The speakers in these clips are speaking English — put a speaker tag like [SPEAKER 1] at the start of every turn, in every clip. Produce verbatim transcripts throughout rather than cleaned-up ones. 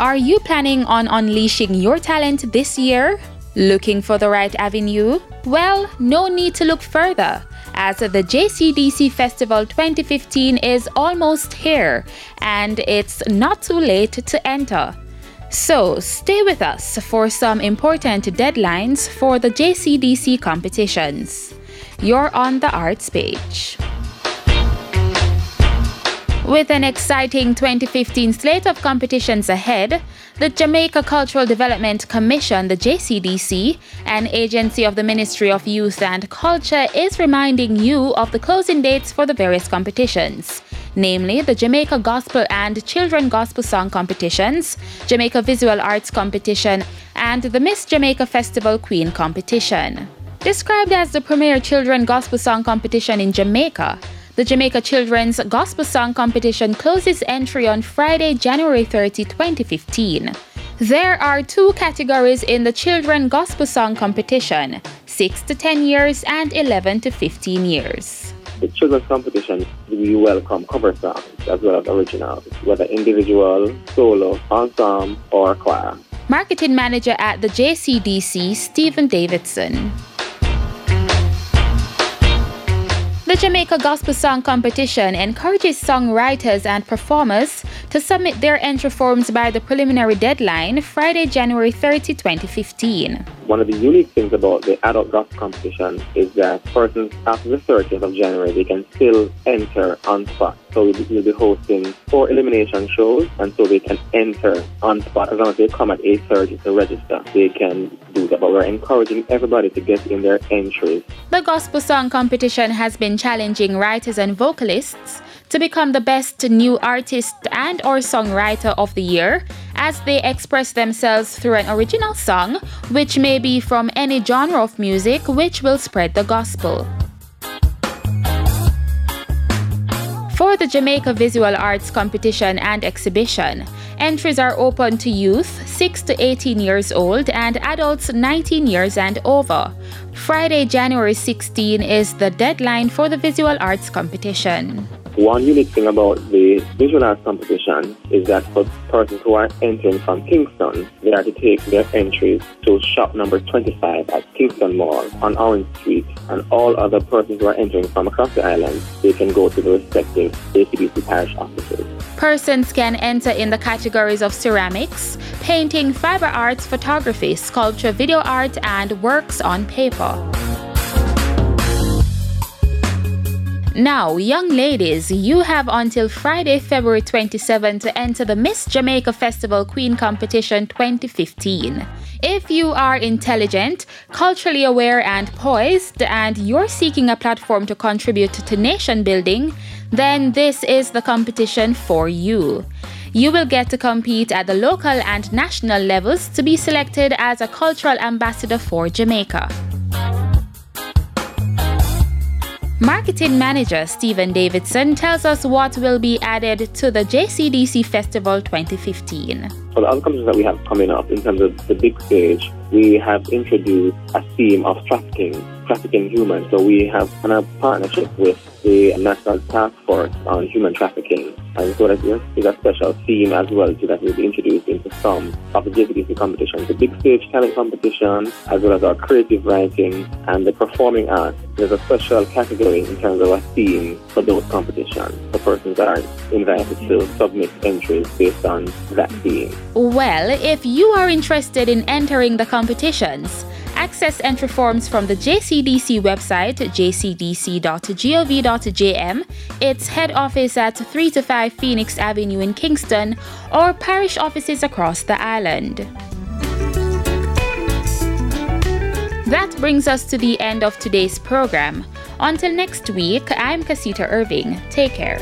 [SPEAKER 1] Are you planning on unleashing your talent this year? Looking for the right avenue? Well, no need to look further, as the J C D C Festival twenty fifteen is almost here, and it's not too late to enter. So stay with us for some important deadlines for the J C D C competitions. You're on the arts page. With an exciting twenty fifteen slate of competitions ahead, the Jamaica Cultural Development Commission, the J C D C, an agency of the Ministry of Youth and Culture, is reminding you of the closing dates for the various competitions, namely the Jamaica Gospel and Children Gospel Song Competitions, Jamaica Visual Arts Competition, and the Miss Jamaica Festival Queen Competition. Described as the premier children gospel song competition in Jamaica, the Jamaica Children's Gospel Song Competition closes entry on Friday, January thirtieth, twenty fifteen. There are two categories in the Children Gospel Song Competition, six to ten years and eleven to fifteen years.
[SPEAKER 2] The children's competition, we welcome cover songs as well as originals, whether individual, solo, ensemble, or choir.
[SPEAKER 1] Marketing Manager at the J C D C, Stephen Davidson. The Jamaica Gospel Song Competition encourages songwriters and performers to submit their entry forms by the preliminary deadline, Friday, January thirtieth, twenty fifteen.
[SPEAKER 2] One of the unique things about the adult gospel competition is that persons after the thirtieth of January, they can still enter on spot. So we'll be, we'll be hosting four elimination shows, and so they can enter on spot. As long as they come at eight thirty to register, they can do that. But we're encouraging everybody to get in their entries.
[SPEAKER 1] The Gospel Song Competition has been challenging writers and vocalists to become the best new artist and or songwriter of the year as they express themselves through an original song, which may be from any genre of music which will spread the gospel. For the Jamaica Visual Arts Competition and Exhibition, entries are open to youth six to eighteen years old and adults nineteen years and over. Friday, January sixteenth is the deadline for the Visual Arts Competition.
[SPEAKER 2] One unique thing about the visual arts competition is that for persons who are entering from Kingston, they are to take their entries to shop number twenty-five at Kingston Mall on Orange Street, and all other persons who are entering from across the island, they can go to the respective J C D C parish offices.
[SPEAKER 1] Persons can enter in the categories of ceramics, painting, fiber arts, photography, sculpture, video art, and works on paper. Now, young ladies, you have until Friday, February twenty-seventh to enter the Miss Jamaica Festival Queen Competition twenty fifteen. If you are intelligent, culturally aware, and poised, and you're seeking a platform to contribute to nation building, then this is the competition for you. You will get to compete at the local and national levels to be selected as a cultural ambassador for Jamaica. Marketing Manager Stephen Davidson tells us what will be added to the J C D C Festival twenty fifteen.
[SPEAKER 2] For the other competitions that we have coming up in terms of the big stage, we have introduced a theme of trafficking, trafficking humans. So we have a partnership with the National Task Force on Human Trafficking. And so that is a special theme as well to that will be introduced into some of the J C D C competitions. The big stage talent competition, as well as our creative writing and the performing arts. There's a special category in terms of a theme for those competitions. The persons are invited to submit entries based on that theme.
[SPEAKER 1] Well, if you are interested in entering the competitions, access entry forms from the J C D C website, j c d c dot gov dot j m, its head office at three to five Phoenix Avenue in Kingston, or parish offices across the island. That brings us to the end of today's program. Until next week, I'm Casita Irving. Take care.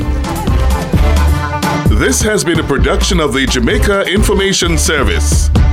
[SPEAKER 3] This has been a production of the Jamaica Information Service.